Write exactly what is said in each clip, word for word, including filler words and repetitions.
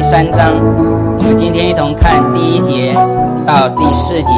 三章，我们今天一同看第一节到第四节。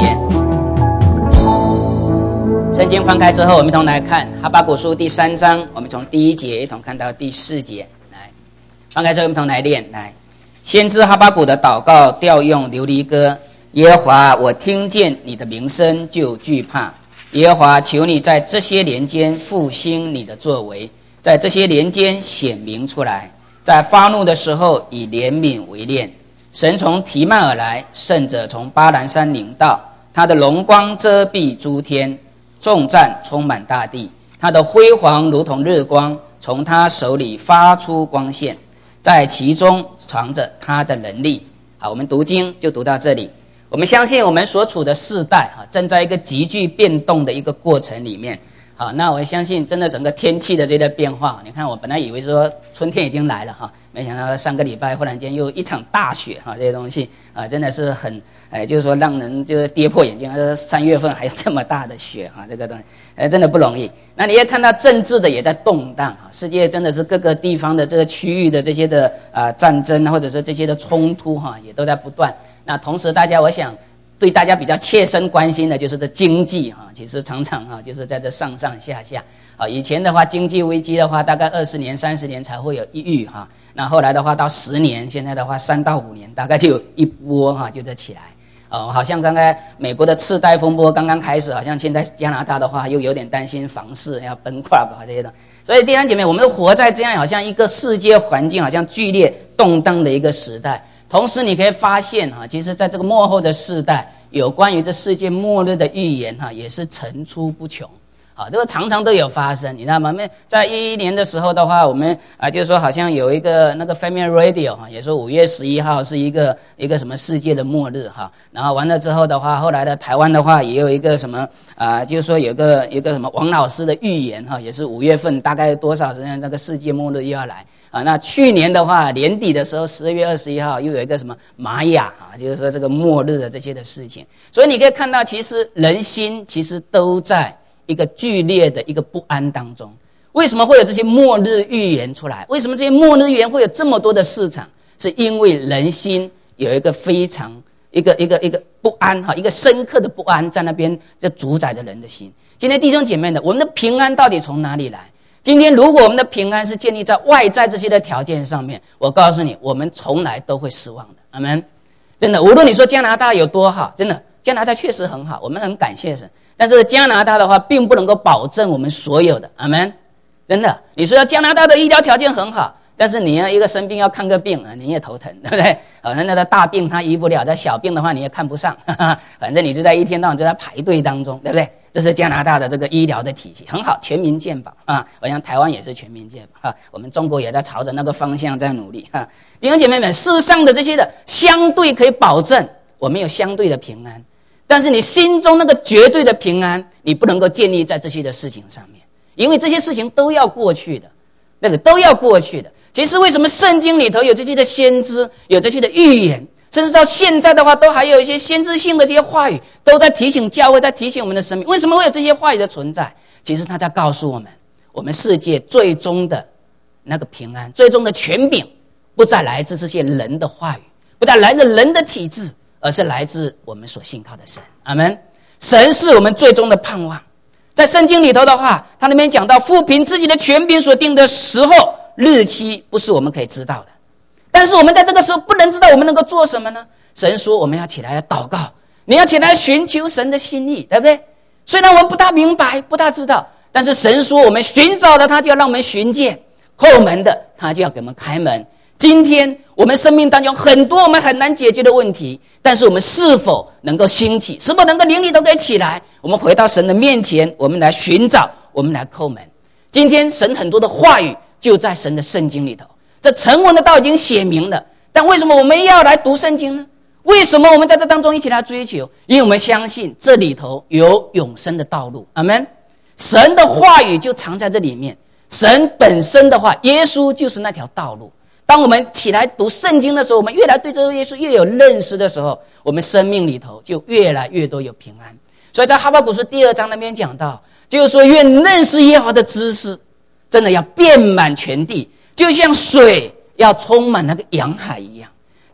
圣经翻开之后，我们一同来看哈巴谷书第三章，我们从第一节一同看到第四节。来，翻开之后我们一同来念。来，先知哈巴谷的祷告调用流离歌。耶和华，我听见你的名声就惧怕。耶和华，求你在这些年间复兴你的作为，在这些年间显明出来。在发怒的时候以怜悯为念。神从提曼而来，圣者从巴兰山领到，他的荣光遮蔽诸天，重赞充满大地。他的辉煌如同日光，从他手里发出光线，在其中藏着他的能力。好，我们读经就读到这里。我们相信我们所处的世代正在一个急剧变动的一个过程里面。好，那我相信真的整个天气的这个变化，你看我本来以为说春天已经来了哈，没想到上个礼拜忽然间又一场大雪哈，这些东西啊真的是很哎，就是说让人就是跌破眼镜，三月份还有这么大的雪哈，这个东西哎真的不容易。那你也看到政治的也在动荡哈，世界真的是各个地方的这个区域的这些的啊战争或者说这些的冲突哈也都在不断。那同时大家我想对大家比较切身关心的就是这经济哈，其实常常哈就是在这上上下下啊。以前的话经济危机的话，大概二十年、三十年才会有一遇哈。那后来的话到十年，现在的话三到五年，大概就有一波哈就在起来。哦，好像刚才美国的次贷风波刚刚开始，好像现在加拿大的话又有点担心房市要崩溃吧这些的。所以弟兄姐妹，我们都活在这样好像一个世界环境好像剧烈动荡的一个时代。同时你可以发现哈，其实在这个末后的世代，有关于这世界末日的预言哈，也是层出不穷。好，这个常常都有发生，你知道吗？在一一年的时候的话，我们啊，就是说好像有一个那个 Family Radio 哈，也说五月十一号是一个一个什么世界的末日哈。然后完了之后的话，后来的台湾的话也有一个什么啊，就是说有个有个什么王老师的预言哈，也是五月份大概多少时间这个世界末日又要来。啊，那去年的话，年底的时候，十二月二十一号又有一个什么玛雅啊，就是说这个末日的这些的事情。所以你可以看到，其实人心其实都在一个剧烈的一个不安当中。为什么会有这些末日预言出来？为什么这些末日预言会有这么多的市场？是因为人心有一个非常一个一个一个不安哈，一个深刻的不安在那边就主宰着人的心。今天弟兄姐妹们，我们的平安到底从哪里来？今天如果我们的平安是建立在外在这些的条件上面，我告诉你，我们从来都会失望的。阿们。真的，无论你说加拿大有多好，真的加拿大确实很好，我们很感谢神。但是加拿大的话并不能够保证我们所有的。阿们。真的，你说加拿大的医疗条件很好，但是你要一个生病要看个病啊，你也头疼，对不对？啊，那那大病他医不了，但小病的话你也看不上，哈哈，反正你就在一天到晚就在排队当中，对不对？这是加拿大的这个医疗的体系很好，全民健保啊！我想台湾也是全民健保啊，我们中国也在朝着那个方向在努力啊。弟兄姐妹们，世上的这些的相对可以保证我们有相对的平安，但是你心中那个绝对的平安，你不能够建立在这些的事情上面，因为这些事情都要过去的，那个都要过去的。其实为什么圣经里头有这些的先知，有这些的预言？甚至到现在的话，都还有一些先知性的这些话语，都在提醒教会，在提醒我们的生命。为什么会有这些话语的存在？其实他在告诉我们，我们世界最终的那个平安，最终的权柄，不再来自这些人的话语，不再来自人的体制，而是来自我们所信靠的神。阿们。神是我们最终的盼望。在圣经里头的话，他那边讲到，父凭自己的权柄所定的时候、日期，不是我们可以知道的。但是我们在这个时候不能知道我们能够做什么呢？神说我们要起来祷告，你要起来寻求神的心意，对不对？虽然我们不大明白，不大知道，但是神说我们寻找的他就要让我们寻见，叩门的他就要给我们开门。今天我们生命当中很多我们很难解决的问题，但是我们是否能够兴起，是否能够灵里头可以起来，我们回到神的面前，我们来寻找，我们来叩门。今天神很多的话语就在神的圣经里头，这成文的道已经写明了，但为什么我们要来读圣经呢？为什么我们在这当中一起来追求？因为我们相信这里头有永生的道路。阿们。神的话语就藏在这里面，神本身的话，耶稣就是那条道路。当我们起来读圣经的时候，我们越来对这个耶稣越有认识的时候，我们生命里头就越来越多有平安。所以在哈巴谷书第二章那边讲到，就是说愿认识耶和华的知识真的要遍满全地，就像水要充满那个洋海一样。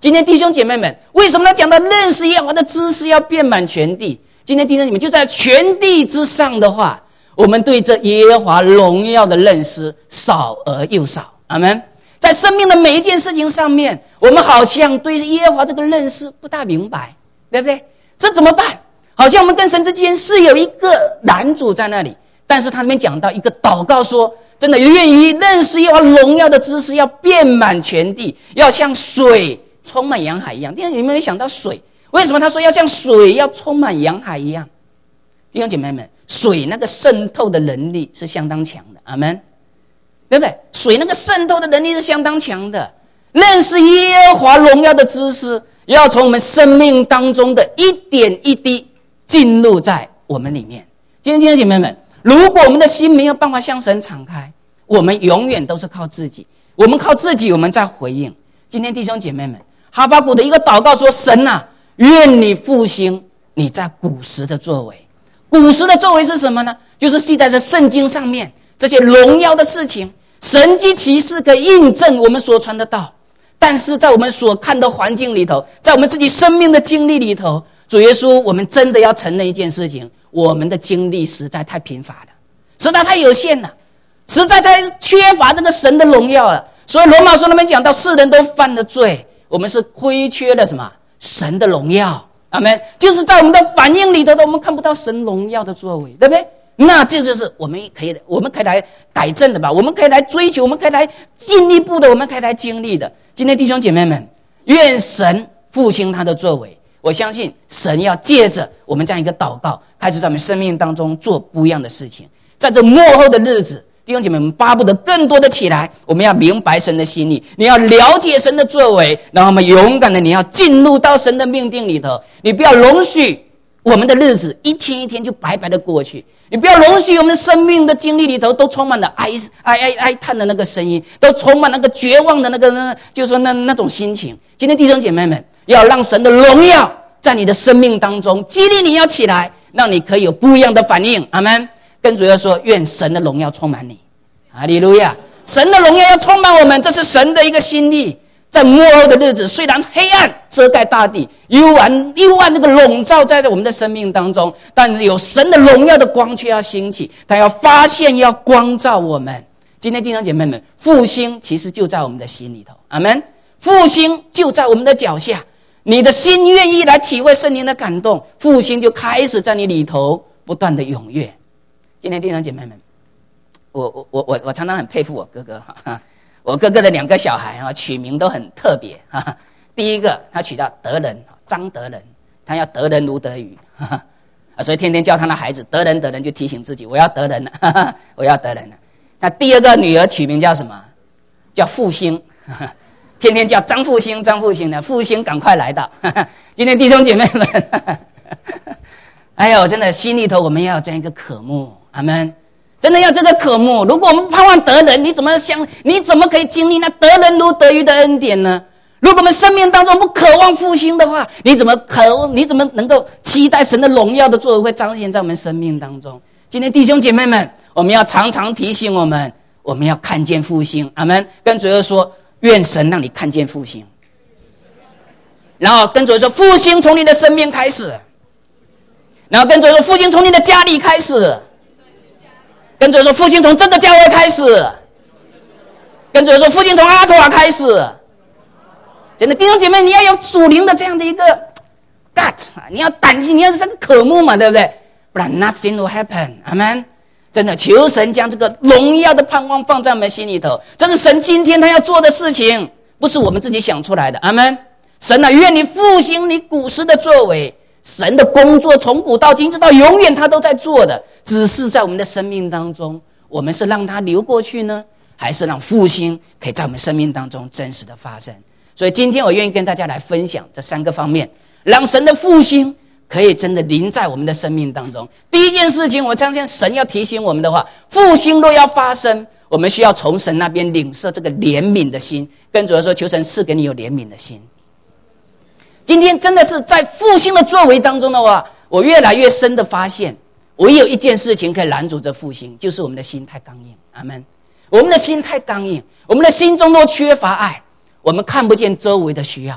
今天弟兄姐妹们，为什么他讲到认识耶和华的知识要遍满全地？今天弟兄姐妹就在全地之上的话，我们对这耶和华荣耀的认识少而又少。阿们。在生命的每一件事情上面，我们好像对耶和华这个认识不大明白，对不对？这怎么办？好像我们跟神之间是有一个拦阻在那里。但是他那边讲到一个祷告说，真的愿意认识耶和华荣耀的知识要遍满全地，要像水充满洋海一样。弟兄姐妹们想到水，为什么他说要像水要充满洋海一样？弟兄姐妹们，水那个渗透的能力是相当强的。阿们，对不对？水那个渗透的能力是相当强的。认识耶和华荣耀的知识要从我们生命当中的一点一滴进入在我们里面。今天弟兄姐妹们，如果我们的心没有办法向神敞开，我们永远都是靠自己，我们靠自己我们在回应。今天弟兄姐妹们，哈巴谷的一个祷告说，神啊，愿你复兴你在古时的作为。古时的作为是什么呢？就是记在这圣经上面这些荣耀的事情，神迹奇事可以印证我们所传的道。但是在我们所看的环境里头，在我们自己生命的经历里头，主耶稣，我们真的要承认一件事情，我们的经历实在太贫乏了，实在太有限了，实在太缺乏这个神的荣耀了。所以罗马书那边讲到，世人都犯了罪，我们是亏缺了什么？神的荣耀。阿们。就是在我们的反应里头的，我们看不到神荣耀的作为，对不对？那这就是我们可以我们可以来改正的吧，我们可以来追求，我们可以来进一步的，我们可以来经历的。今天弟兄姐妹们，愿神复兴他的作为。我相信神要借着我们这样一个祷告，开始在我们生命当中做不一样的事情。在这末后的日子，弟兄姐妹们，巴不得更多的起来，我们要明白神的心意，你要了解神的作为，然后我们勇敢的你要进入到神的命定里头。你不要容许我们的日子一天一天就白白的过去，你不要容许我们的生命的经历里头都充满了哀哀哀哀叹的那个声音，都充满那个绝望的那个那就是说那那种心情。今天弟兄姐妹们，要让神的荣耀在你的生命当中激励你要起来，让你可以有不一样的反应。阿们。跟主要说，愿神的荣耀充满你。哈利路亚。神的荣耀要充满我们，这是神的一个心意。在末后的日子，虽然黑暗遮盖大地，幽暗幽暗那个笼罩在我们的生命当中，但是有神的荣耀的光却要兴起，他要发现，要光照我们。今天弟兄姐妹们，复兴其实就在我们的心里头。阿们。复兴就在我们的脚下，你的心愿意来体会圣灵的感动，复兴就开始在你里头不断的踊跃。今天弟兄姐妹们，我我我我我常常很佩服我哥哥哈，我哥哥的两个小孩哈，取名都很特别哈。第一个他取到德仁，张德仁，他要得人如得鱼哈，所以天天叫他的孩子得人得人，就提醒自己我要得人了，哈哈，我要得人了。他第二个女儿取名叫什么？叫复兴，哈哈，天天叫张复兴，张复兴的复兴赶快来到。哈哈，今天弟兄姐妹们，哈哈，哎呦，真的心里头我们要有这样一个渴慕。阿们。真的要这个渴慕。如果我们盼望得人，你怎么想？你怎么可以经历那得人如得鱼的恩典呢？如果我们生命当中不渴望复兴的话，你怎么渴？你怎么能够期待神的荣耀的作为会彰显在我们生命当中？今天弟兄姐妹们，我们要常常提醒我们，我们要看见复兴。阿们。跟主耶稣说，愿神让你看见复兴。然后跟主耶稣说，复兴从你的生命开始。然后跟主耶稣说，复兴从你的家里开始。跟主说，复兴从这个教会开始。跟主说，复兴从阿托瓦开始。真的弟兄姐妹，你要有属灵的这样的一个 gut， 你要胆心，你要这个渴慕嘛，对不对？不然 nothing will happen。 阿们。真的求神将这个荣耀的盼望放在我们心里头，这是神今天他要做的事情，不是我们自己想出来的。阿们。神啊，愿你复兴你古时的作为，神的工作从古到今直到永远他都在做的，只是在我们的生命当中，我们是让它流过去呢，还是让复兴可以在我们生命当中真实的发生？所以今天我愿意跟大家来分享这三个方面，让神的复兴可以真的临在我们的生命当中。第一件事情，我相信神要提醒我们的话，复兴若要发生，我们需要从神那边领受这个怜悯的心，跟主说，求神赐给你有怜悯的心。今天真的是在复兴的作为当中的话，我越来越深的发现，唯有一件事情可以拦阻这复兴，就是我们的心太刚硬。阿们。我们的心太刚硬，我们的心中若缺乏爱，我们看不见周围的需要，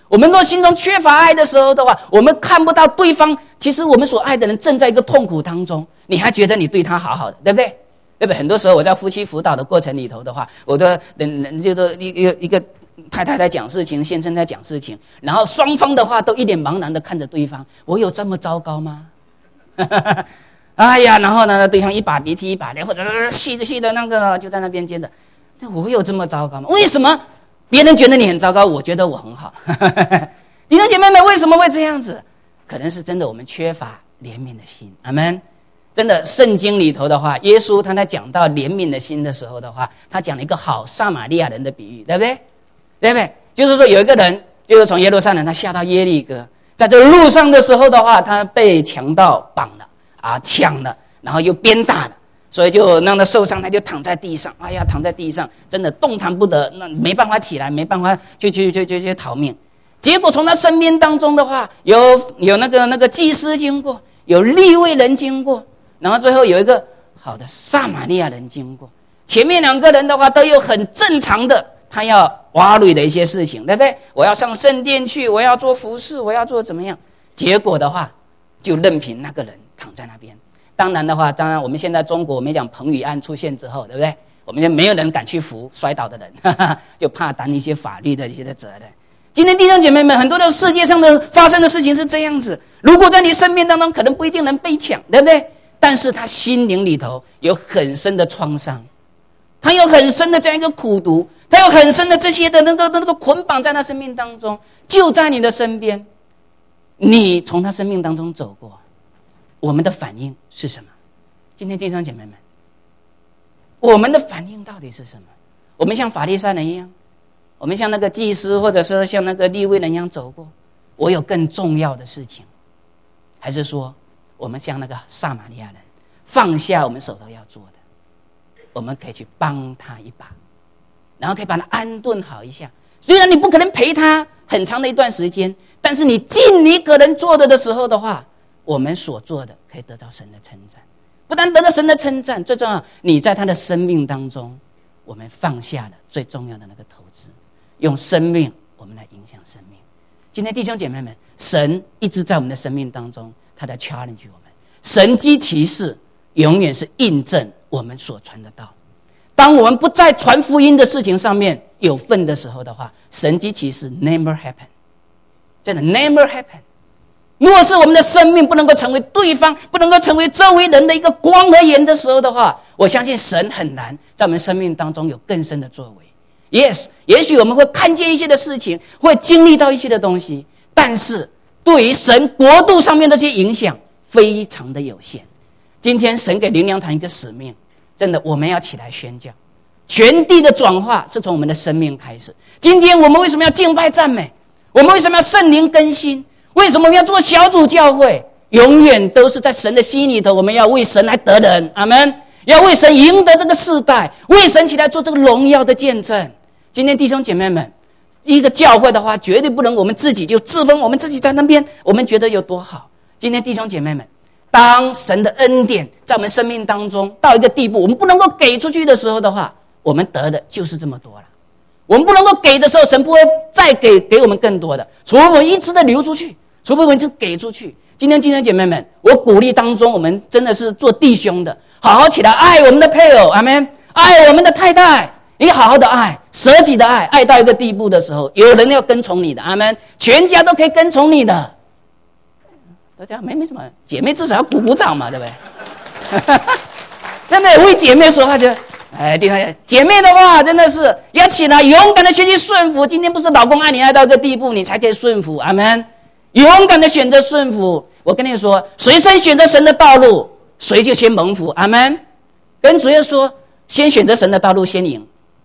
我们若心中缺乏爱的时候的话，我们看不到对方，其实我们所爱的人正在一个痛苦当中，你还觉得你对他好好的，对不对？对不对？很多时候我在夫妻辅导的过程里头的话，我的人人就是一个一个太太在讲事情，先生在讲事情，然后双方的话都一脸茫然的看着对方，我有这么糟糕吗？哎呀，然后呢，对方一把鼻涕一把泪，或者气着气的那个就在那边接着，我有这么糟糕吗？为什么别人觉得你很糟糕，我觉得我很好？弟兄姐妹们，为什么会这样子？可能是真的我们缺乏怜悯的心。阿们。真的，圣经里头的话，耶稣他在讲到怜悯的心的时候的话，他讲了一个好撒玛利亚人的比喻，对不对？对不对？就是说有一个人，就是从耶路撒冷他下到耶利哥，在这个路上的时候的话，他被强盗绑了啊，抢了，然后又鞭打了，所以就让他受伤，他就躺在地上，哎呀，躺在地上，真的动弹不得，那没办法起来，没办法去去去去去逃命。结果从他身边当中的话，有有那个那个祭司经过，有利未人经过。然后最后有一个好的撒玛利亚人经过，前面两个人的话都有很正常的他要挖蕊的一些事情，对不对？我要上圣殿去，我要做服事，我要做怎么样？结果的话就任凭那个人躺在那边。当然的话，当然我们现在中国我们讲彭宇案出现之后，对不对？我们就没有人敢去扶摔倒的人，哈哈，就怕担一些法律的一些的责任。今天弟兄姐妹们，很多的世界上的发生的事情是这样子，如果在你身边当中可能不一定能被抢，对不对？但是他心灵里头有很深的创伤，他有很深的这样一个苦毒，他有很深的这些的那个那个捆绑在他生命当中，就在你的身边，你从他生命当中走过，我们的反应是什么？今天弟兄姐妹们，我们的反应到底是什么？我们像法利赛人一样，我们像那个祭司或者是像那个利未人一样走过，我有更重要的事情，还是说我们像那个撒玛利亚人，放下我们手头要做的，我们可以去帮他一把，然后可以把他安顿好一下。虽然你不可能陪他很长的一段时间，但是你尽你可能做的的时候的话，我们所做的可以得到神的称赞。不但得到神的称赞，最重要，你在他的生命当中，我们放下了最重要的那个投资，用生命我们来影响生命。今天弟兄姐妹们，神一直在我们的生命当中，他在 challenge 我们。神迹奇事永远是印证我们所传的道。当我们不在传福音的事情上面有份的时候的话，神迹奇事 never happen， 真的 never happen。若是我们的生命不能够成为对方，不能够成为周围人的一个光和盐的时候的话，我相信神很难在我们生命当中有更深的作为。Yes， 也许我们会看见一些的事情，会经历到一些的东西，但是对于神国度上面的这些影响非常的有限。今天神给灵粮堂一个使命，真的我们要起来宣教，全地的转化是从我们的生命开始。今天我们为什么要敬拜赞美？我们为什么要圣灵更新？为什么我们要做小组教会？永远都是在神的心里头，我们要为神来得人，阿们，要为神赢得这个世代，为神起来做这个荣耀的见证。今天弟兄姐妹们，一个教会的话，绝对不能我们自己就自封，我们自己在那边我们觉得有多好。今天弟兄姐妹们，当神的恩典在我们生命当中到一个地步，我们不能够给出去的时候的话，我们得的就是这么多了。我们不能够给的时候，神不会再给给我们更多的，除非我们一直的流出去，除非我们一直给出去。今天弟兄姐妹们，我鼓励当中我们真的是做弟兄的，好好起来爱我们的配偶，阿们，爱我们的太太，你好好的爱，舍己的爱，爱到一个地步的时候，有人要跟从你的，阿们，全家都可以跟从你的。大家没没什么，姐妹至少要鼓鼓掌嘛，对不对？真的为姐妹说话就。哎，弟兄姐妹的话，真的是要起来勇敢的学习顺服。今天不是老公爱你爱到一个地步，你才可以顺服，阿们。勇敢的选择顺服。我跟你说，谁先选择神的道路，谁就先蒙福，阿们。跟主耶稣说，先选择神的道路，先赢。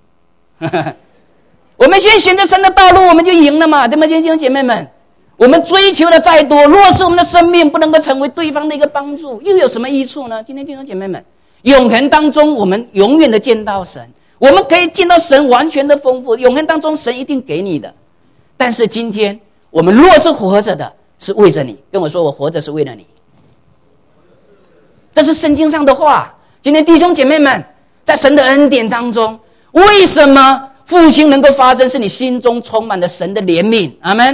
我们先选择神的道路，我们就赢了嘛，对吗？弟兄姐妹们，我们追求的再多，若是我们的生命不能够成为对方的一个帮助，又有什么益处呢？今天弟兄姐妹们，永恒当中我们永远的见到神，我们可以见到神完全的丰富，永恒当中神一定给你的。但是今天我们若是活着的是为着你，跟我说我活着是为了你，这是圣经上的话。今天弟兄姐妹们，在神的恩典当中，为什么复兴能够发生？是你心中充满了神的怜悯，阿们。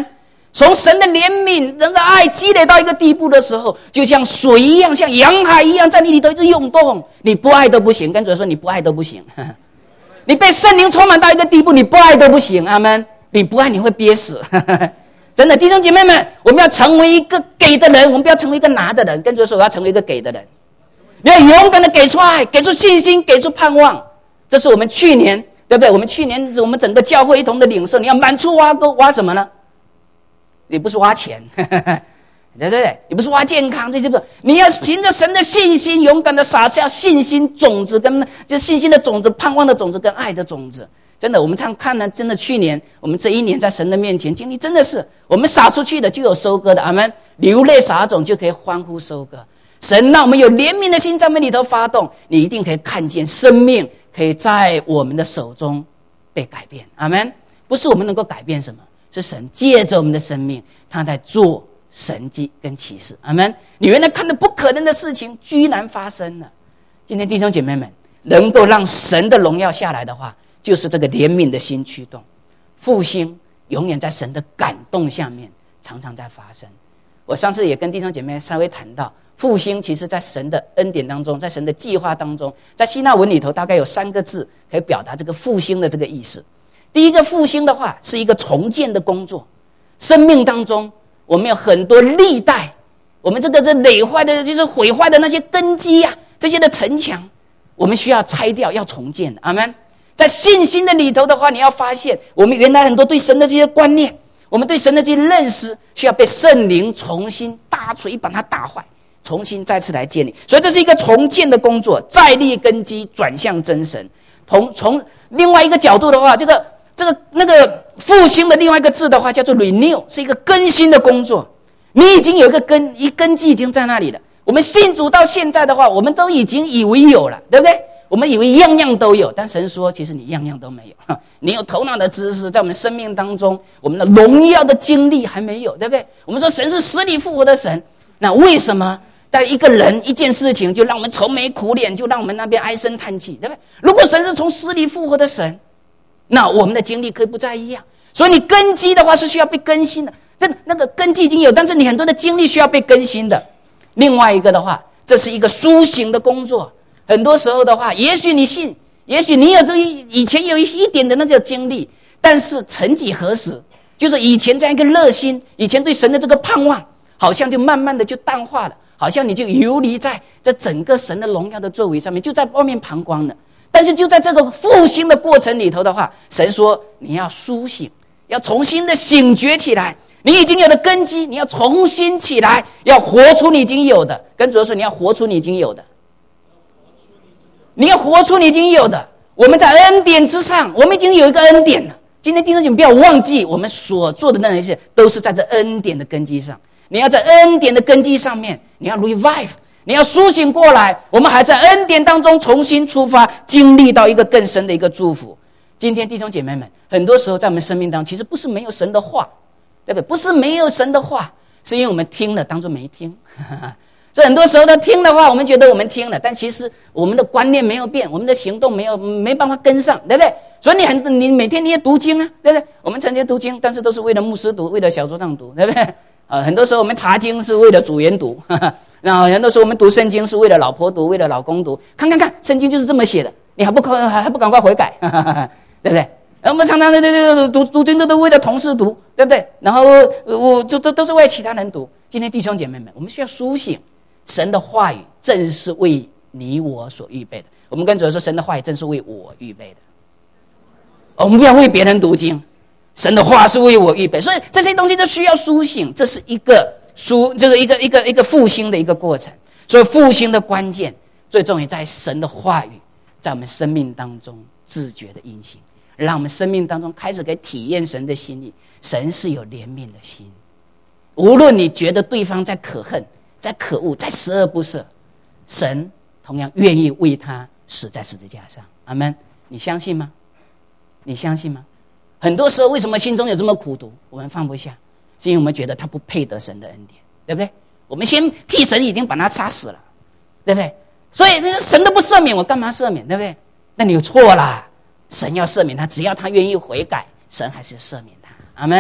从神的怜悯、人的爱积累到一个地步的时候，就像水一样，像洋海一样，在你里头一直涌动。你不爱都不行，跟主说你不爱都不行。你被圣灵充满到一个地步，你不爱都不行。阿们。你不爱你会憋死。真的，弟兄姐妹们，我们要成为一个给的人，我们不要成为一个拿的人。跟主说我要成为一个给的人，你要勇敢的给出爱，给出信心，给出盼望。这是我们去年，对不对？我们去年我们整个教会一同的领受，你要满处挖沟，挖什么呢？你不是挖钱，对不对？你不是挖健康，这些不，你要凭着神的信心，勇敢的撒下信心种子，跟就信心的种子、盼望的种子跟爱的种子。真的，我们看看呢，真的去年我们这一年在神的面前经历，真的是我们撒出去的就有收割的。阿们，流泪撒种就可以欢呼收割。神让我们有怜悯的心在我们里头发动，你一定可以看见生命可以在我们的手中被改变。阿们，不是我们能够改变什么，是神借着我们的生命，他在做神迹跟奇事。阿们，你原来看的不可能的事情居然发生了。今天弟兄姐妹们，能够让神的荣耀下来的话，就是这个怜悯的心驱动。复兴永远在神的感动下面常常在发生。我上次也跟弟兄姐妹稍微谈到，复兴其实在神的恩典当中，在神的计划当中，在希腊文里头大概有三个字可以表达这个复兴的这个意思。第一个复兴的话是一个重建的工作。生命当中我们有很多历代我们这个这累坏的就是毁坏的那些根基啊，这些的城墙我们需要拆掉，要重建。阿们。在信心的里头的话，你要发现我们原来很多对神的这些观念，我们对神的这些认识需要被圣灵重新大锤把它打坏，重新再次来建立。所以这是一个重建的工作，再立根基，转向真神。从从另外一个角度的话，这个这个那个复兴的另外一个字的话叫做 renew， 是一个更新的工作。你已经有一个根一根基已经在那里了。我们信主到现在的话，我们都已经以为有了，对不对？我们以为样样都有，但神说其实你样样都没有。你有头脑的知识，在我们生命当中，我们的荣耀的经历还没有，对不对？我们说神是死里复活的神，那为什么在一个人一件事情就让我们愁眉苦脸，就让我们那边唉声叹气，对不对？如果神是从死里复活的神，那我们的经历可以不再一样。所以你根基的话是需要被更新的，但那个根基已经有，但是你很多的经历需要被更新的。另外一个的话，这是一个苏醒的工作。很多时候的话，也许你信，也许你有这以前有一点的那个经历，但是曾几何时，就是以前这样一个热心，以前对神的这个盼望，好像就慢慢的就淡化了，好像你就游离在这整个神的荣耀的作为上面，就在外面旁观了。但是就在这个复兴的过程里头的话，神说你要苏醒，要重新的醒觉起来，你已经有的根基，你要重新起来，要活出你已经有的。跟主说你要活出你已经有的，你要活出你已经有的。我们在恩典之上，我们已经有一个恩典了。今天弟兄姐妹不要忘记，我们所做的那一切都是在这恩典的根基上。你要在恩典的根基上面，你要 revive， 你要苏醒过来。我们还在恩典当中重新出发，经历到一个更深的一个祝福。今天弟兄姐妹们，很多时候在我们生命当中，其实不是没有神的话，对不对？不是没有神的话，是因为我们听了当作没听。所以很多时候呢，听的话我们觉得我们听了，但其实我们的观念没有变，我们的行动没有没办法跟上，对不对？所以你很你每天你也读经啊，对不对？我们曾经读经，但是都是为了牧师读，为了小组长读，对不对？呃，很多时候我们查经是为了组员读，然后很多时候我们读圣经是为了老婆读，为了老公读。看看看，圣经就是这么写的，你还不还还不赶快悔改，对不对？我们常常的读读经都都为了同事读，对不对？然后我就都都是为其他人读。今天弟兄姐妹们，我们需要苏醒。神的话语正是为你我所预备的。我们跟主说，神的话语正是为我预备的。我们不要为别人读经，神的话是为我预备，所以这些东西都需要苏醒。这是一个苏，就是一个一个一个复兴的一个过程。所以复兴的关键，最重要在神的话语，在我们生命当中自觉的运行，让我们生命当中开始可以体验神的心意。神是有怜悯的心，无论你觉得对方在可恨，在可恶，在十恶不赦，神同样愿意为他死在十字架上。阿们，你相信吗？你相信吗？很多时候为什么心中有这么苦毒，我们放不下，是因为我们觉得他不配得神的恩典，对不对？我们先替神已经把他杀死了，对不对？所以神都不赦免我，干嘛赦免，对不对？那你错了，神要赦免他，只要他愿意悔改，神还是赦免他。阿们。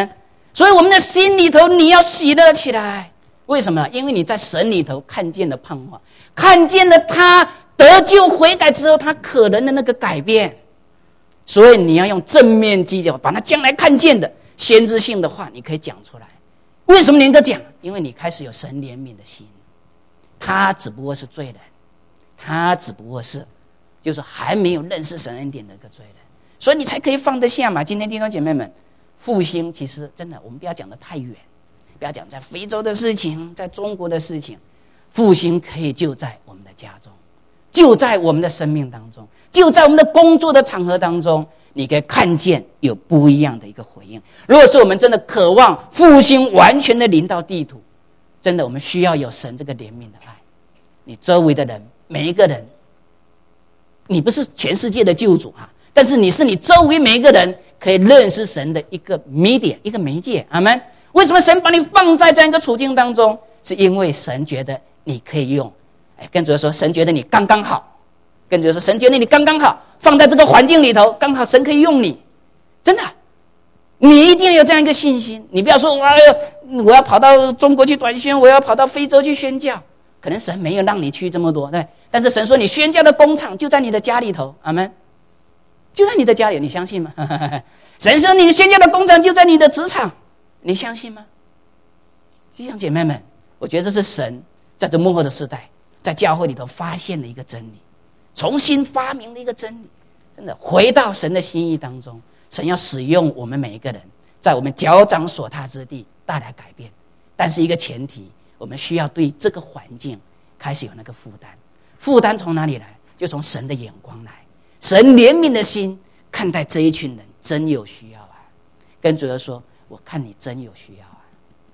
所以我们的心里头你要喜乐起来。为什么？因为你在神里头看见了盼望，看见了他得救悔改之后他可能的那个改变。所以你要用正面积极，把他将来看见的先知性的话你可以讲出来。为什么你能够讲？因为你开始有神怜悯的心。他只不过是罪人，他只不过是就是还没有认识神恩典的一个罪人，所以你才可以放得下嘛。今天弟兄姐妹们，复兴其实真的我们不要讲得太远，不要讲在非洲的事情，在中国的事情，复兴可以就在我们的家中，就在我们的生命当中，就在我们的工作的场合当中，你可以看见有不一样的一个回应。如果是我们真的渴望复兴完全的临到地土，真的我们需要有神这个怜悯的爱。你周围的人每一个人，你不是全世界的救主啊，但是你是你周围每一个人可以认识神的一个 media 一个媒介。阿们。为什么神把你放在这样一个处境当中？是因为神觉得你可以用，哎，跟主说神觉得你刚刚好，跟主说神觉得你刚刚好，放在这个环境里头刚好神可以用你。真的，你一定要有这样一个信心。你不要说哇，我要跑到中国去短宣，我要跑到非洲去宣教，可能神没有让你去这么多，对，但是神说你宣教的工厂就在你的家里头。阿们。就在你的家里，你相信吗？神说你宣教的工厂就在你的职场，你相信吗？弟兄姐妹们，我觉得这是神在这末后的时代在教会里头发现的一个真理，重新发明的一个真理。真的回到神的心意当中，神要使用我们每一个人，在我们脚掌所踏之地带来改变。但是一个前提，我们需要对这个环境开始有那个负担。负担从哪里来？就从神的眼光来，神怜悯的心看待这一群人真有需要啊。跟主耶稣说，我看你真有需要啊。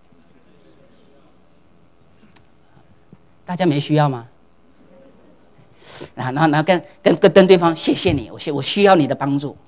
大家没需要吗？然后，然后，然后跟跟跟跟对方谢谢你，我需我需要你的帮助。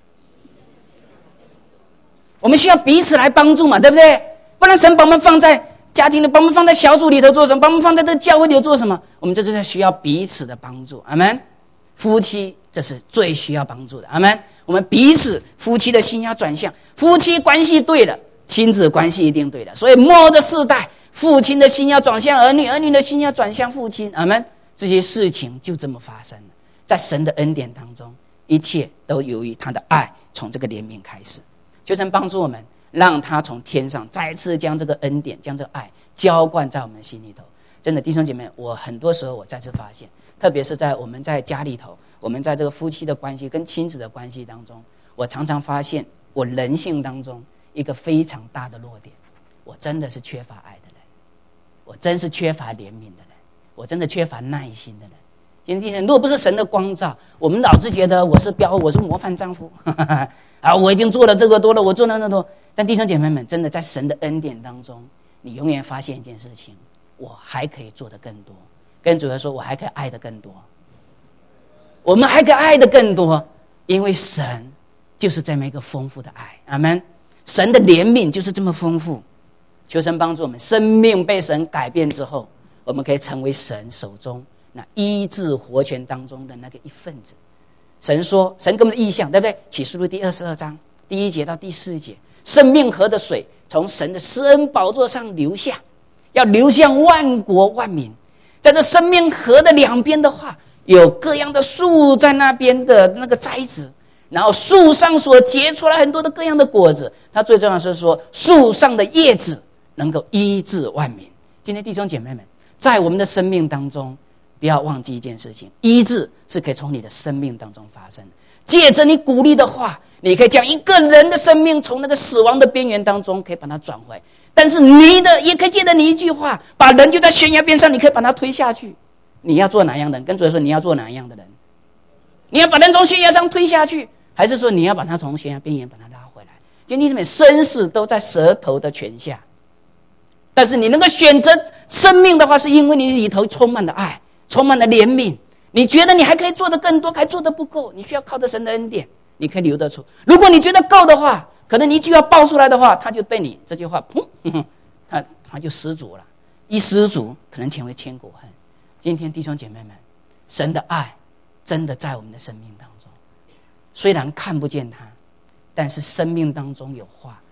我们需要彼此来帮助嘛，对不对？不然神把我们放在家庭里，把我们放在小组里头做什么？把我们放在这个教会里头做什么？我们这就是需要彼此的帮助。阿们。夫妻这是最需要帮助的。阿们。我们彼此夫妻的心要转向，夫妻关系对了，亲子关系一定对了。所以末后的世代，父亲的心要转向儿女，儿女的心要转向父亲。阿们。这些事情就这么发生了，在神的恩典当中，一切都由于他的爱从这个怜悯开始。求神帮助我们，让他从天上再次将这个恩典，将这个爱浇灌在我们的心里头。真的弟兄姐妹，我很多时候我再次发现，特别是在我们在家里头，我们在这个夫妻的关系跟亲子的关系当中，我常常发现我人性当中一个非常大的弱点，我真的是缺乏爱的人，我真是缺乏怜悯的人，我真的缺乏耐心的人。今天弟兄，如果不是神的光照，我们老是觉得我是标，我是模范丈夫啊，我已经做了这个多了，我做了那么多。但弟兄姐妹们，真的在神的恩典当中，你永远发现一件事情，我还可以做得更多。跟主耶稣说，我还可以爱得更多，我们还可以爱得更多，因为神就是这么一个丰富的爱。阿们。神的怜悯就是这么丰富。求神帮助我们，生命被神改变之后，我们可以成为神手中那医治活泉当中的那个一份子。神说，神给我们的意象，对不对？启示录第二十二章第一节到第四节，生命河的水从神的施恩宝座上流下，要流向万国万民。在这生命河的两边的话，有各样的树在那边的那个栽植，然后树上所结出来很多的各样的果子。它最重要的是说，树上的叶子能够医治万民。今天弟兄姐妹们，在我们的生命当中，不要忘记一件事情，医治是可以从你的生命当中发生的。借着你鼓励的话，你可以将一个人的生命从那个死亡的边缘当中可以把它转回。但是你的也可以借着你一句话，把人就在悬崖边上，你可以把他推下去。你要做哪样的人？跟主说你要做哪样的人？你要把人从悬崖上推下去，还是说你要把他从悬崖边缘把他拉回来？今天弟兄们，生死都在舌头的权下，但是你能够选择生命的话，是因为你里头充满了爱，充满了怜悯。你觉得你还可以做得更多，还做得不够，你需要靠着神的恩典，你可以留得出。如果你觉得够的话，可能你一句话爆出来的话，他就被你这句话砰，他他就失足了，一失足可能成为千古恨。今天弟兄姐妹们，神的爱真的在我们的生命当中，虽然看不见它，但是生命当中有话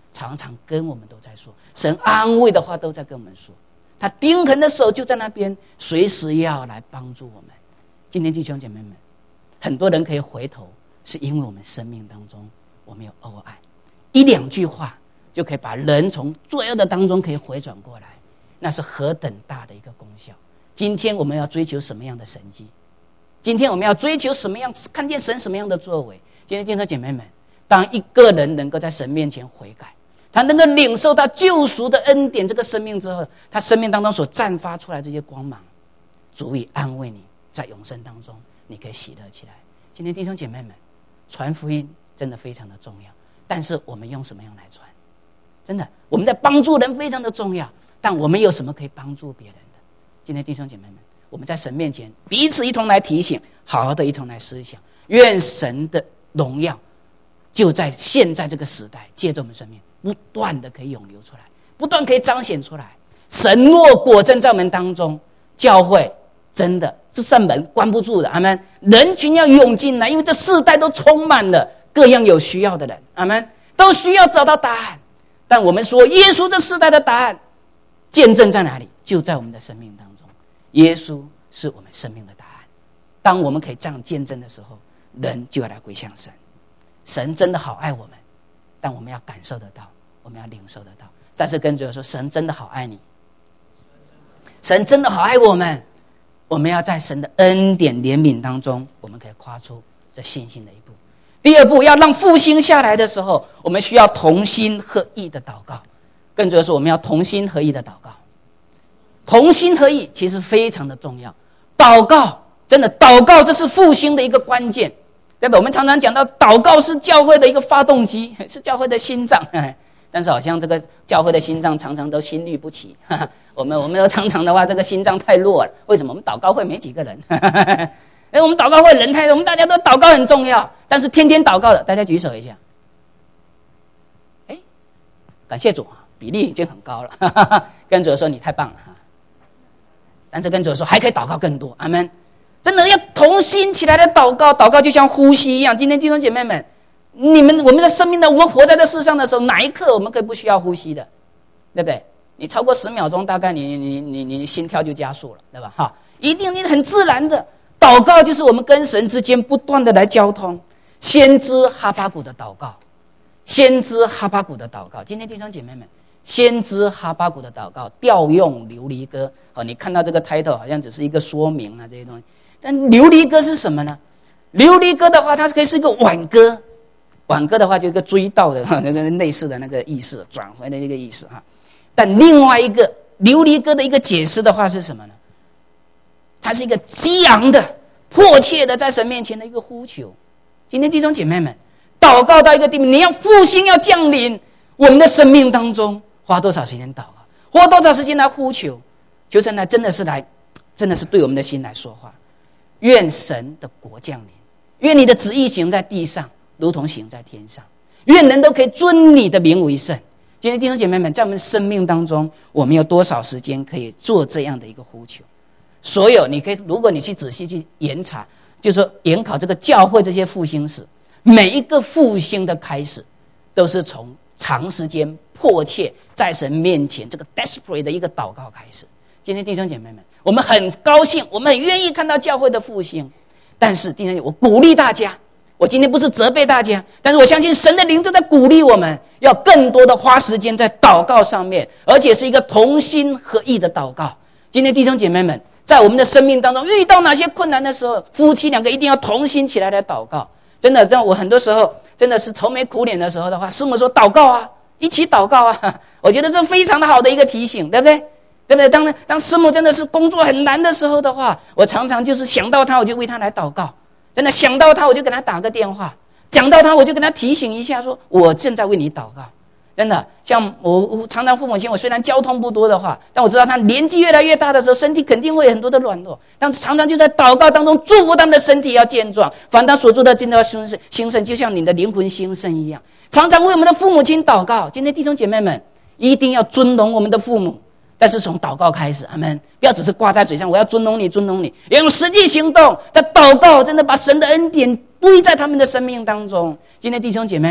常常跟我们都在说，神安慰的话都在跟我们说，他钉痕的手就在那边，随时要来帮助我们。今天弟兄姐妹们，很多人可以回头，是因为我们生命当中我们有恩爱，一两句话就可以把人从罪恶的当中可以回转过来，那是何等大的一个功效。今天我们要追求什么样的神迹？今天我们要追求什么样，看见神什么样的作为？今天弟兄姐妹们，当一个人能够在神面前悔改，他能够领受到救赎的恩典这个生命之后，他生命当中所绽发出来这些光芒，足以安慰你，在永生当中你可以喜乐起来。今天弟兄姐妹们，传福音真的非常的重要，但是我们用什么样来传？真的，我们在帮助人非常的重要，但我们有什么可以帮助别人的？今天弟兄姐妹们，我们在神面前彼此一同来提醒，好好的一同来思想，愿神的荣耀就在现在这个时代，借着我们生命不断的可以涌流出来，不断可以彰显出来。神若果真在我们当中，教会真的这扇门关不住的，阿们。人群要涌进来，因为这世代都充满了各样有需要的人，阿们，都需要找到答案。但我们说耶稣这世代的答案见证在哪里？就在我们的生命当中，耶稣是我们生命的答案。当我们可以这样见证的时候，人就要来归向神。神真的好爱我们，但我们要感受得到，我们要领受得到。再次跟主说，神真的好爱你，神真的好爱我们。我们要在神的恩典怜悯当中，我们可以跨出这信心的一步。第二步，要让复兴下来的时候，我们需要同心合意的祷告。更主要是我们要同心合意的祷告。同心合意其实非常的重要。祷告，真的祷告，这是复兴的一个关键，对吧？我们常常讲到祷告是教会的一个发动机，是教会的心脏，但是好像这个教会的心脏常常都心律不齐。我们我们都常常的话，这个心脏太弱了。为什么？我们祷告会没几个人。我们祷告会人太多，我们大家都祷告很重要，但是天天祷告的，大家举手一下。哎，感谢主，比例已经很高了。跟主说你太棒了，但是跟主说还可以祷告更多，阿们。真的要同心起来的祷告，祷告就像呼吸一样。今天弟兄姐妹们，你们我们的生命的，我们活在这世上的时候，哪一刻我们可以不需要呼吸的？对不对？你超过十秒钟，大概你你你你你心跳就加速了，对吧？哈，一定你很自然的祷告，就是我们跟神之间不断的来交通。先知哈巴谷的祷告，先知哈巴谷的祷告。今天弟兄姐妹们，先知哈巴谷的祷告调用流离歌。哦，你看到这个 title 好像只是一个说明啊，这些东西。但流离歌是什么呢？流离歌的话，它可以是一个挽歌。挽歌的话，就一个追悼的，就是类似的那个意思，转回的这个意思哈。但另外一个流离歌的一个解释的话是什么呢？它是一个激昂的、迫切的在神面前的一个呼求。今天弟兄姐妹们，祷告到一个地步，你要复兴要降临，我们的生命当中花多少时间祷告，花多少时间来呼求，求神来真的是来，真的是对我们的心来说话。愿神的国降临，愿你的旨意行在地上，如同行在天上。愿人都可以尊你的名为圣。今天弟兄姐妹们，在我们生命当中，我们有多少时间可以做这样的一个呼求？所有你可以，如果你去仔细去研查，就是说研考这个教会这些复兴史，每一个复兴的开始，都是从长时间迫切在神面前这个 desperate 的一个祷告开始。今天弟兄姐妹们，我们很高兴，我们很愿意看到教会的复兴，但是弟兄姐妹，我鼓励大家，我今天不是责备大家，但是我相信神的灵都在鼓励我们，要更多的花时间在祷告上面，而且是一个同心合意的祷告。今天弟兄姐妹们，在我们的生命当中遇到哪些困难的时候，夫妻两个一定要同心起来来祷告。真的，让我很多时候真的是愁眉苦脸的时候的话，师母说祷告啊，一起祷告啊，我觉得这非常的好的一个提醒，对不对？对不对？当当师母真的是工作很难的时候的话，我常常就是想到他，我就为他来祷告。真的想到他，我就给他打个电话；讲到他，我就跟他提醒一下，说我正在为你祷告。真的，像我我常常父母亲，我虽然交通不多的话，但我知道他年纪越来越大的时候，身体肯定会有很多的软弱，但常常就在祷告当中祝福他们的身体要健壮，凡他所做的尽都要兴盛，兴盛就像你的灵魂兴盛一样。常常为我们的父母亲祷告。今天弟兄姐妹们，一定要尊荣我们的父母。但是从祷告开始，阿们，不要只是挂在嘴上，我要尊荣你，尊荣你，要用实际行动，在祷告，真的把神的恩典堆在他们的生命当中。今天弟兄姐妹们，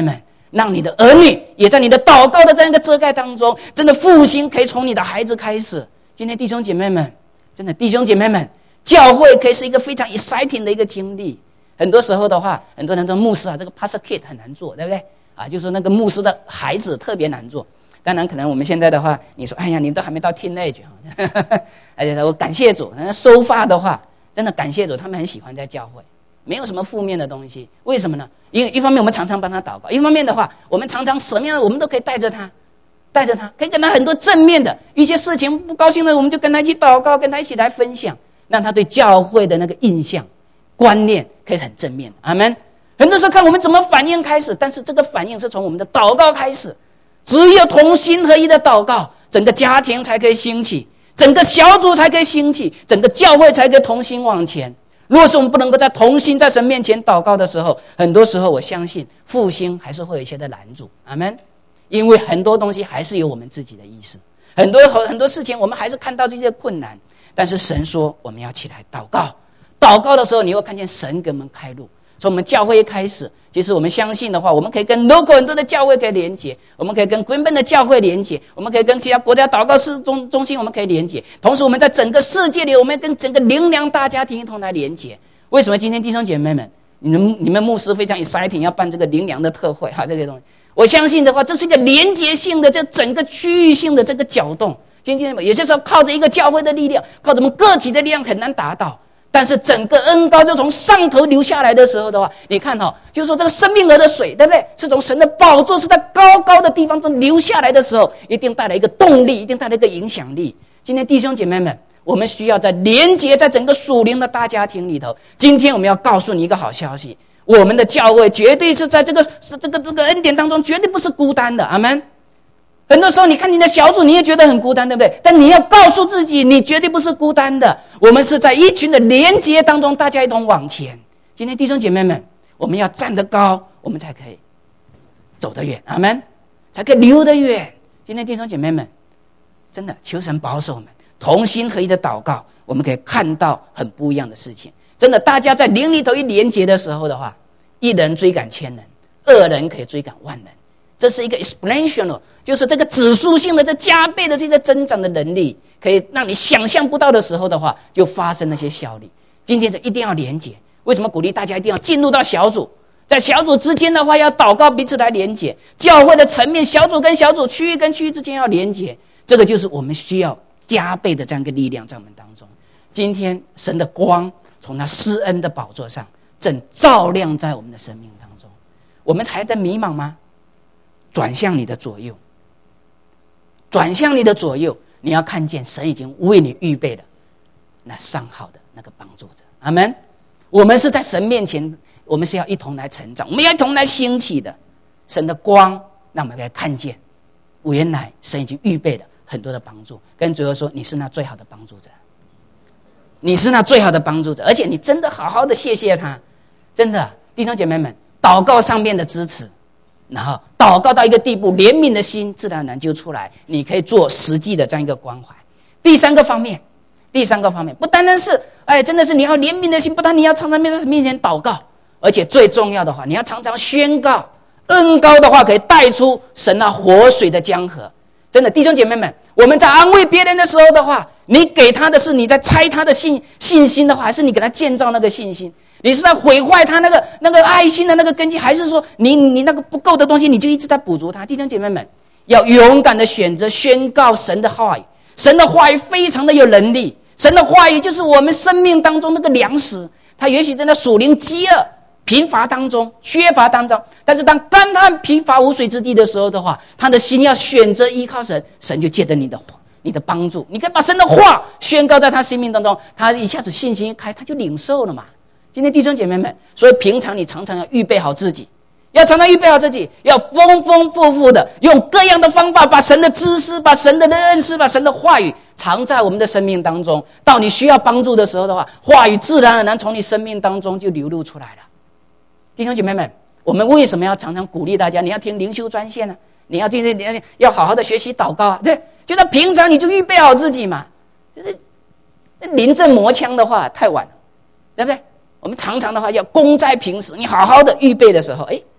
让你的儿女也在你的祷告的这样一个遮盖当中，真的复兴可以从你的孩子开始。今天弟兄姐妹们，真的弟兄姐妹们，教会可以是一个非常 exciting 的一个经历。很多时候的话，很多人说牧师啊，这个 pastor kid 很难做，对不对啊？就是说那个牧师的孩子特别难做。当然可能我们现在的话，你说哎呀，你都还没到 teenage 而且我感谢主，收发的话真的感谢主，他们很喜欢在教会，没有什么负面的东西。为什么呢？因为一方面我们常常帮他祷告，一方面的话我们常常什么样的我们都可以带着他带着他可以跟他很多正面的一些事情，不高兴的我们就跟他一起祷告，跟他一起来分享，让他对教会的那个印象观念可以很正面。阿们。很多时候看我们怎么反应开始，但是这个反应是从我们的祷告开始。只有同心合一的祷告，整个家庭才可以兴起，整个小组才可以兴起，整个教会才可以同心往前。如果是我们不能够在同心在神面前祷告的时候，很多时候我相信复兴还是会有一些的拦阻。阿们。因为很多东西还是有我们自己的意思，很多很多事情我们还是看到这些困难，但是神说我们要起来祷告。祷告的时候你会看见神给我们开路。从我们教会开始，其实我们相信的话，我们可以跟 local 很多的教会可以连结，我们可以跟 Greenbend 的教会连结，我们可以跟其他国家祷告事中中心我们可以连结，同时我们在整个世界里，我们跟整个灵粮大家庭一同来连结。为什么今天弟兄姐妹们，你们你们牧师非常 exciting 要办这个灵粮的特会哈，这些东西，我相信的话，这是一个连结性的，这整个区域性的这个搅动。今天有些时候靠着一个教会的力量，靠着我们个体的力量很难达到。但是整个恩膏就从上头流下来的时候的话，你看哈、哦，就是说这个生命河的水，对不对？是从神的宝座是在高高的地方中流下来的时候，一定带来一个动力，一定带来一个影响力。今天弟兄姐妹们，我们需要在连结在整个属灵的大家庭里头。今天我们要告诉你一个好消息，我们的教会绝对是在这个这个这个恩典当中，绝对不是孤单的。阿们。很多时候你看你的小组你也觉得很孤单，对不对？但你要告诉自己，你绝对不是孤单的，我们是在一群的连结当中，大家一同往前。今天弟兄姐妹们，我们要站得高，我们才可以走得远。阿们。才可以流得远。今天弟兄姐妹们，真的求神保守我们同心合一的祷告，我们可以看到很不一样的事情。真的，大家在灵里头一连结的时候的话，一人追赶千人，二人可以追赶万人。这是一个 exponential， 就是这个指数性的这加倍的这个增长的能力，可以让你想象不到的时候的话，就发生那些效力。今天就一定要连结。为什么鼓励大家一定要进入到小组？在小组之间的话，要祷告彼此来连结。教会的层面，小组跟小组、区域跟区域之间要连结，这个就是我们需要加倍的这样一个力量在我们当中。今天神的光从那施恩的宝座上正照亮在我们的生命当中。我们还在迷茫吗？转向你的左右，转向你的左右，你要看见神已经为你预备了那上好的那个帮助者。阿们。我们是在神面前，我们是要一同来成长，我们要一同来兴起的。神的光让我们来看见，原来神已经预备了很多的帮助。跟主说，你是那最好的帮助者，你是那最好的帮助者，而且你真的好好的谢谢他。真的弟兄姐妹们，祷告上面的支持，然后祷告到一个地步，怜悯的心自然而然就出来，你可以做实际的这样一个关怀。第三个方面，第三个方面不单单是哎，真的是你要怜悯的心，不但你要常常在面前祷告，而且最重要的话，你要常常宣告。恩膏的话可以带出神那活水的江河。真的弟兄姐妹们，我们在安慰别人的时候的话，你给他的是你在拆他的信信心的话，还是你给他建造那个信心？你是在毁坏他那个那个爱心的那个根基，还是说你你那个不够的东西你就一直在补足他？弟兄姐妹们，要勇敢的选择宣告神的话语。神的话语非常的有能力，神的话语就是我们生命当中那个粮食。他也许在那属灵饥饿贫乏当中，缺乏当中，但是当干旱疲乏无水之地的时候的话，他的心要选择依靠神，神就借着你的你的帮助，你可以把神的话宣告在他生命当中，他一下子信心一开，他就领受了嘛。今天弟兄姐妹们，所以平常你常常要预备好自己，要常常预备好自己，要丰丰富富的用各样的方法，把神的知识，把神的认识，把神的话语藏在我们的生命当中。到你需要帮助的时候的话，话语自然而然从你生命当中就流露出来了。弟兄姐妹们，我们为什么要常常鼓励大家？你要听灵修专线呢、啊？你要今天要好好的学习祷告啊！对，就在平常你就预备好自己嘛。就是临阵磨枪的话太晚了，对不对？我们常常的话要功在平时，你好好的预备的时候，哎，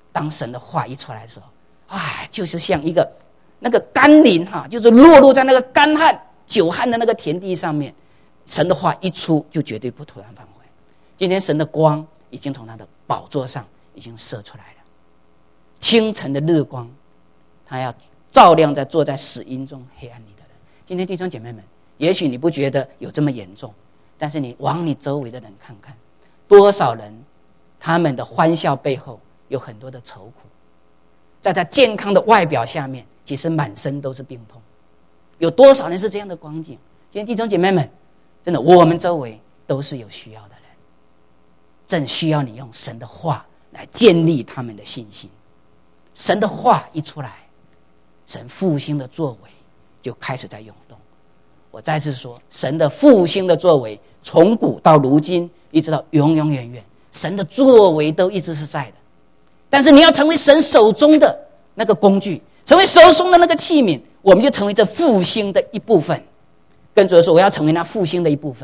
当神的话一出来的时候，哎，就是像一个那个甘霖哈，就是落入在那个干旱久旱的那个田地上面，神的话一出就绝对不突然返回。今天神的光已经从他的宝座上已经射出来了，清晨的日光，他要照亮在坐在死荫中黑暗里的人。今天弟兄姐妹们，也许你不觉得有这么严重，但是你往你周围的人看看，多少人他们的欢笑背后有很多的愁苦，在他健康的外表下面，其实满身都是病痛。有多少人是这样的光景？今天弟兄姐妹们，真的我们周围都是有需要的人，正需要你用神的话来建立他们的信心。神的话一出来，神复兴的作为就开始在涌动。我再次说，神的复兴的作为从古到如今一直到永永远远，神的作为都一直是在的。但是你要成为神手中的那个工具，成为手中的那个器皿，我们就成为这复兴的一部分。跟主说，我要成为那复兴的一部分，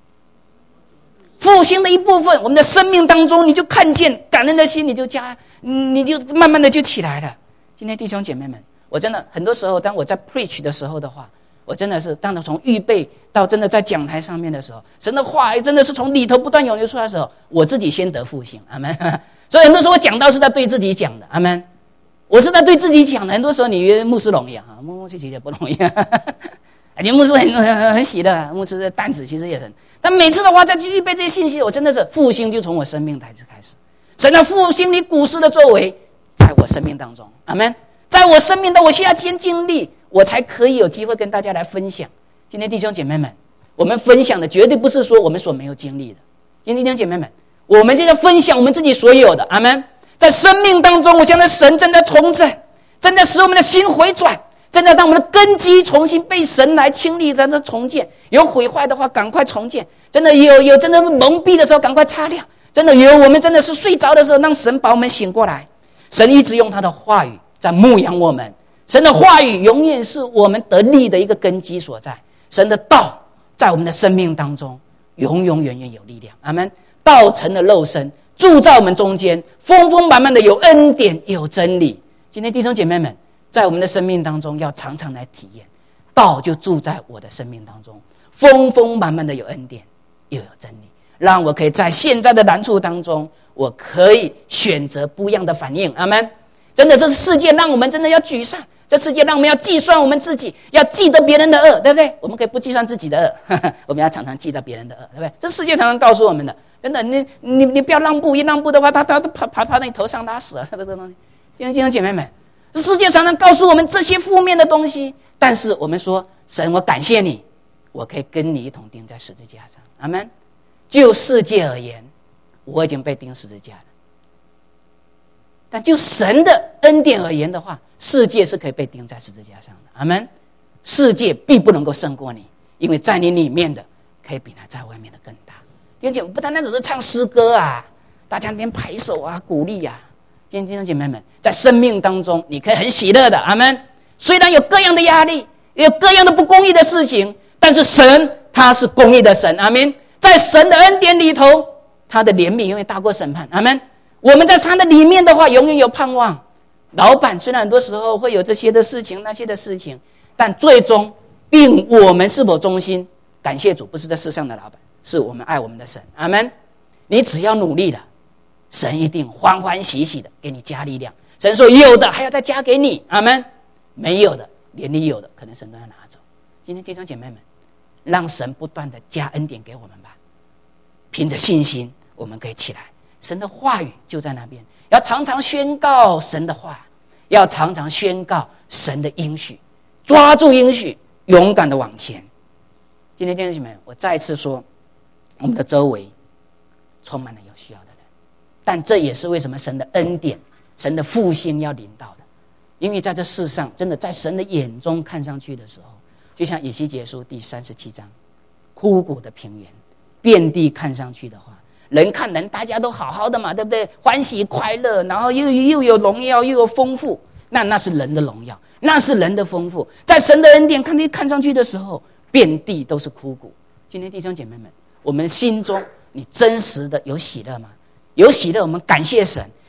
复兴的一部分。我们的生命当中，你就看见感恩的心，你就加，你就慢慢的就起来了。今天弟兄姐妹们，我真的很多时候，当我在 preach 的时候的话，我真的是当我从预备到真的在讲台上面的时候，神的话真的是从里头不断涌流出来的时候，我自己先得复兴。阿们。所以很多时候我讲道是在对自己讲的。阿们。我是在对自己讲的。很多时候你以为牧师容易啊，牧牧师其实也不容易。你牧师很很很喜乐，牧师的担子其实也很，但每次的话再去预备这些信息，我真的是复兴就从我生命开始开始。神的复兴你古时的作为在我生命当中。阿们。在我生命的我现在先经历，我才可以有机会跟大家来分享。今天弟兄姐妹们，我们分享的绝对不是说我们所没有经历的。今天弟兄姐妹们，我们现在分享我们自己所有的。阿们。在生命当中，我相信神正在重整，正在使我们的心回转，正在让我们的根基重新被神来清理，让它重建。有毁坏的话赶快重建，真的有有真的蒙蔽的时候赶快擦亮，真的有我们真的是睡着的时候让神把我们醒过来。神一直用他的话语在牧养我们，神的话语永远是我们得力的一个根基所在。神的道在我们的生命当中永永远远有力量。阿们。道成了肉身，住在我们中间，丰丰满满的有恩典有真理。今天弟兄姐妹们，在我们的生命当中要常常来体验，道就住在我的生命当中，丰丰满满的有恩典又有真理，让我可以在现在的难处当中，我可以选择不一样的反应。阿们。真的，这世界让我们真的要沮丧，这世界让我们要计算我们自己，要记得别人的恶，对不对？我们可以不计算自己的恶，呵呵，我们要常常记得别人的恶，对不对？这世界常常告诉我们的，真的，你你你不要让步，一让步的话，他他爬爬爬到你头上拉屎啊，这个东西。弟兄姐妹们，世界常常告诉我们这些负面的东西，但是我们说，神，我感谢你，我可以跟你一同钉在十字架上。阿们。就世界而言，我已经被钉十字架了。但就神的恩典而言的话，世界是可以被钉在十字架上的。阿们。世界必不能够胜过你，因为在你里面的可以比那在外面的更大。弟兄姐妹，不单单只是唱诗歌啊，大家那边拍手啊，鼓励啊。今天弟兄姐妹们，在生命当中你可以很喜乐的。阿们。虽然有各样的压力，有各样的不公义的事情，但是神他是公义的神。阿们。在神的恩典里头，他的怜悯永远大过审判。阿们。我们在他的里面的话，永远有盼望。老板虽然很多时候会有这些的事情那些的事情，但最终定我们是否忠心，感谢主，不是这世上的老板，是我们爱我们的神。阿们。你只要努力了，神一定欢欢喜喜的给你加力量。神说有的还要再加给你。阿们。没有的，连你有的可能神都要拿走。今天弟兄姐妹们，让神不断的加恩典给我们吧。凭着信心我们可以起来，神的话语就在那边，要常常宣告神的话，要常常宣告神的应许，抓住应许，勇敢的往前。今天弟兄姐妹，我再一次说，我们的周围充满了有需要的人，但这也是为什么神的恩典，神的复兴要临到的。因为在这世上，真的在神的眼中看上去的时候，就像以西结书第三十七章，枯骨的平原，遍地看上去的话，人看人大家都好好的嘛，对不对？欢喜快乐，然后又又有荣耀，又有丰富，那那是人的荣耀，那是人的丰富。在神的恩典看看上去的时候，遍地都是枯骨。今天弟兄姐妹们，我们心中你真实的有喜乐吗？有喜乐，我们感谢神。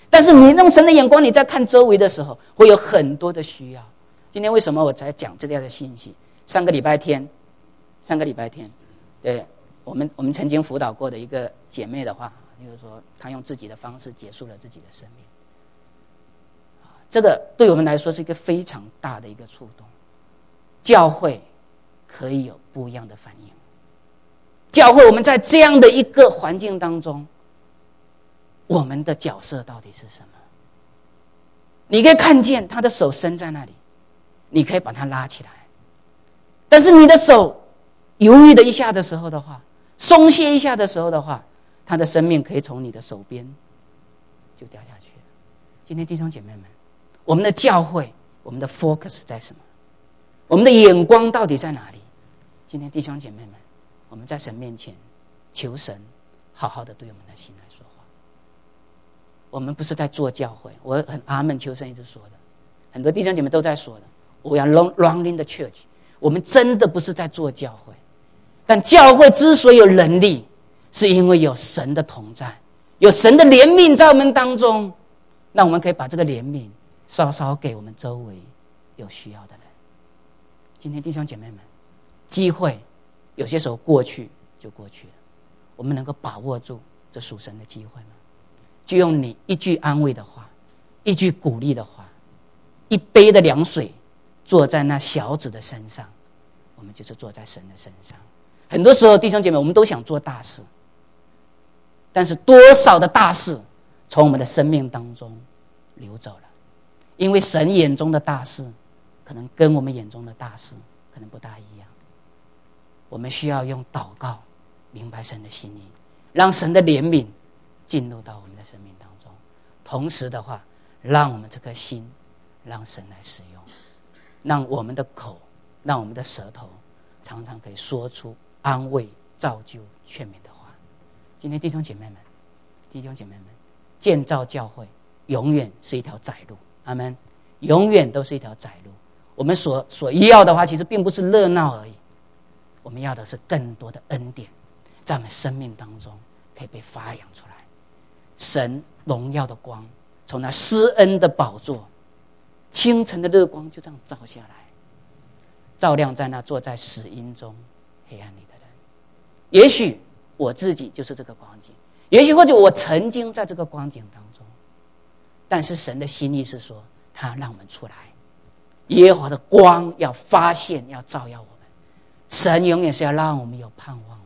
但是你用神的眼光，你在看周围的时候，会有很多的需要。今天为什么我在讲这样的信息？上个礼拜天，上个礼拜天，对我们我们曾经辅导过的一个姐妹的话，就是说她用自己的方式结束了自己的生命。这个对我们来说是一个非常大的一个触动。教会可以有不一样的反应。教会我们在这样的一个环境当中，我们的角色到底是什么？你可以看见他的手伸在那里，你可以把他拉起来，但是你的手犹豫的一下的时候的话，松懈一下的时候的话，他的生命可以从你的手边就掉下去了。今天弟兄姐妹们，我们的教会，我们的 focus 在什么？我们的眼光到底在哪里？今天弟兄姐妹们，我们在神面前求神好好的对我们的心来说话。我们不是在做教会，我很阿们求神一直说的，很多弟兄姐妹都在说的，我要 running the church。我们真的不是在做教会，但教会之所以有能力，是因为有神的同在，有神的怜悯在我们当中，那我们可以把这个怜悯稍稍给我们周围有需要的人。今天弟兄姐妹们，机会有些时候过去就过去了，我们能够把握住这属神的机会吗？就用你一句安慰的话，一句鼓励的话，一杯的凉水坐在那小子的身上，我们就是坐在神的身上。很多时候弟兄姐妹，我们都想做大事，但是多少的大事从我们的生命当中流走了，因为神眼中的大事可能跟我们眼中的大事可能不大一样。我们需要用祷告明白神的心意，让神的怜悯进入到我们的生命当中，同时的话，让我们这颗心让神来使用，让我们的口，让我们的舌头常常可以说出安慰、造就、劝勉的话。今天弟兄姐妹们，弟兄姐妹们，建造教会永远是一条窄路，阿们，永远都是一条窄路。我们所所要的话，其实并不是热闹而已，我们要的是更多的恩典，在我们生命当中可以被发扬出来。神荣耀的光从那施恩的宝座，清晨的热光就这样照下来，照亮在那坐在死荫中黑暗里的人。也许我自己就是这个光景，也许或者我曾经在这个光景当中，但是神的心意是说，他让我们出来，耶和华的光要发现，要照耀我们。神永远是要让我们有盼望的。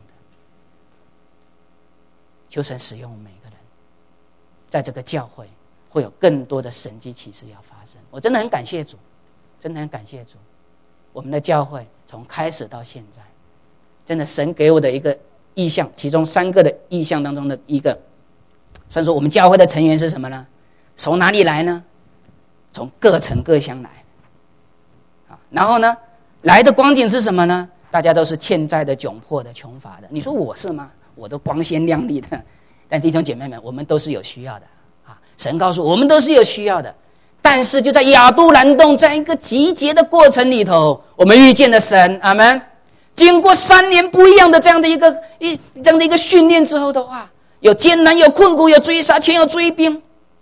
求神使用我们每个人，在这个教会会有更多的神迹奇事要发生。我真的很感谢主，真的很感谢主。我们的教会从开始到现在，真的神给我的一个意向，其中三个的意向当中的一个，所以说我们教会的成员是什么呢？从哪里来呢？从各城各乡来。然后呢，来的光景是什么呢？大家都是欠债的、窘迫的、穷乏的。你说我是吗？我都光鲜亮丽的，但弟兄姐妹们，我们都是有需要的啊！神告诉我们都是有需要的，但是就在亚都兰洞这样一个集结的过程里头，我们遇见了神，阿们。经过三年不一样的这样的一个一这样的一个训练之后的话，有艰难，有困苦，有追杀，前有追兵，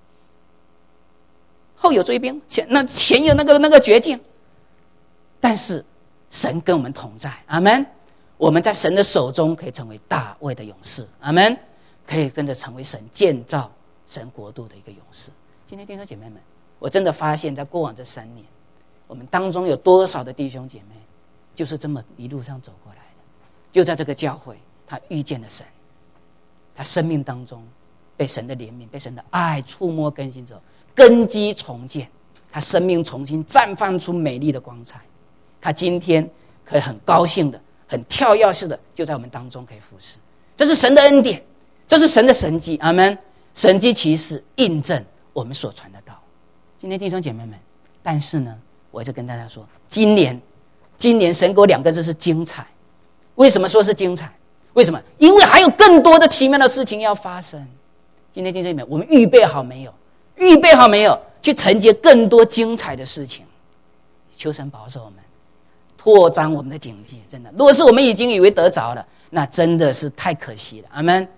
后有追兵，前那前有那个那个绝境，但是神跟我们同在，阿们。我们在神的手中可以成为大卫的勇士，阿们，可以跟着成为神建造神国度的一个勇士。今天弟兄姐妹们，我真的发现在过往这三年，我们当中有多少的弟兄姐妹就是这么一路上走过来的，就在这个教会他遇见了神，他生命当中被神的怜悯，被神的爱触摸更新之后，根基重建，他生命重新绽放出美丽的光彩。他今天可以很高兴的，很跳跃式的就在我们当中可以服侍。这是神的恩典，这是神的神迹，阿们。神迹奇事印证我们所传的道。今天弟兄姐妹们，但是呢，我一直跟大家说，今年今年神给我两个字是精彩。为什么说是精彩？为什么？因为还有更多的奇妙的事情要发生。今天弟兄姐妹们，我们预备好没有？预备好没有去承接更多精彩的事情？求神保守我们，扩张我们的警戒。真的，如果是我们已经以为得着了，那真的是太可惜了，阿们。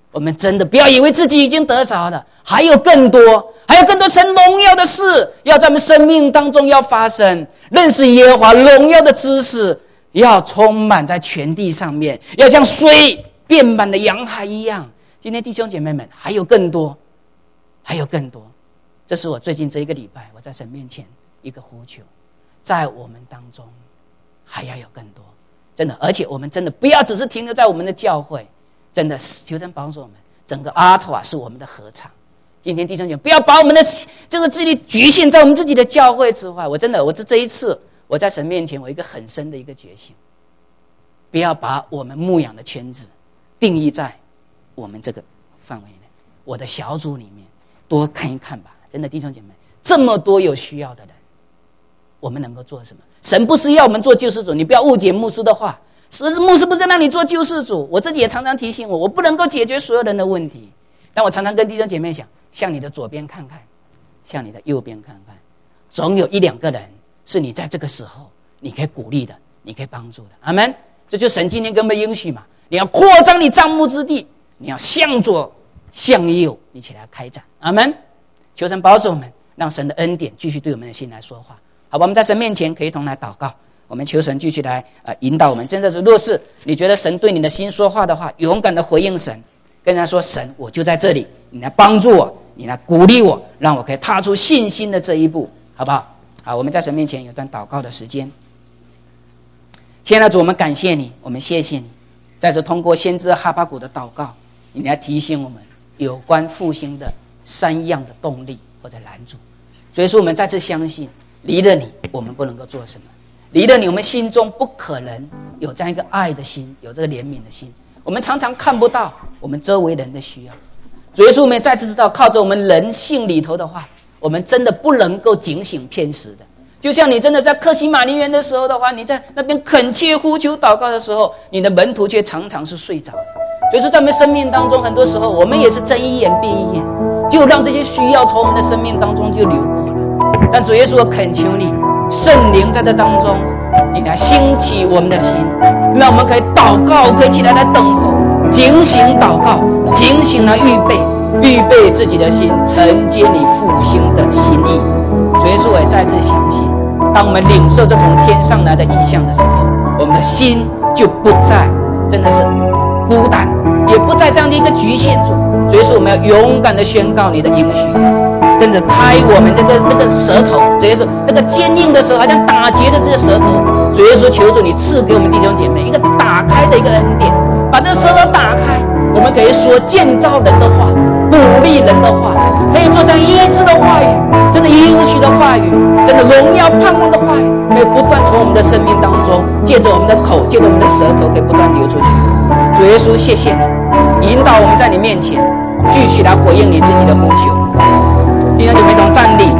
我们真的不要以为自己已经得着了，还有更多，还有更多神荣耀的事要在我们生命当中要发生。认识耶和华荣耀的知识要充满在全地上面，要像水遍满的洋海一样。今天弟兄姐妹们，还有更多，还有更多。这是我最近这一个礼拜我在神面前一个呼求，在我们当中还要有更多，真的。而且我们真的不要只是停留在我们的教会，真的求神帮助我们，整个阿托啊是我们的合场。今天弟兄姐妹，不要把我们的这个自己局限在我们自己的教会之外。我真的，我这这一次我在神面前，我一个很深的一个决心，不要把我们牧养的圈子定义在我们这个范围里面，我的小组里面多看一看吧。真的弟兄姐妹，这么多有需要的人，我们能够做什么？神不是要我们做救世主，你不要误解牧师的话。牧师不是让你做救世主，我自己也常常提醒我，我不能够解决所有人的问题，但我常常跟弟兄姐妹讲，向你的左边看看，向你的右边看看，总有一两个人是你在这个时候你可以鼓励的，你可以帮助的。阿们。这就是神今天跟我们的应许嘛，你要扩张你帐幕之地，你要向左向右一起来开展。阿们。求神保守我们，让神的恩典继续对我们的心来说话，好吧？我们在神面前可以同来祷告，我们求神继续来、呃、引导我们。真的是，若是你觉得神对你的心说话的话，勇敢的回应神，跟他说，神我就在这里，你来帮助我，你来鼓励我，让我可以踏出信心的这一步，好不好？好，我们在神面前有段祷告的时间。亲爱的主，我们感谢你，我们谢谢你，再次通过先知哈巴谷的祷告，你来提醒我们有关复兴的三样的动力或者拦阻。所以说我们再次相信，离了你我们不能够做什么，离了你我们心中不可能有这样一个爱的心，有这个怜悯的心。我们常常看不到我们周围人的需要，所以说我们再次知道，靠着我们人性里头的话，我们真的不能够警醒偏食的。就像你真的在客西马尼园的时候的话，你在那边恳切呼求祷告的时候，你的门徒却常常是睡着的。所以说在我们生命当中，很多时候我们也是睁一眼闭一眼，就让这些需要从我们的生命当中就流过了。但主耶稣，我恳求你，圣灵在这当中，你来兴起我们的心，让我们可以祷告，可以起来来等候，警醒祷告，警醒来预备预备自己的心，承接你复兴的心意。主耶稣，我也再次相信，当我们领受这从天上来的意象的时候，我们的心就不再真的是孤单，也不再这样的一个局限住。所以说我们要勇敢的宣告你的应许，跟着开我们这个那个舌头，主耶稣那个坚硬的舌头，好像打结的这个舌头。主耶稣，求主你赐给我们弟兄姐妹一个打开的一个恩典，把这个舌头打开，我们可以说建造人的话，鼓励人的话，可以做这样医治的话语，真的应许的话语，真的荣耀盼望的话语，可以不断从我们的生命当中，借着我们的口，借着我们的舌头，可以不断流出去。主耶稣，谢谢你引导我们在你面前继续来回应你自己的呼求。弟兄姐妹同站立。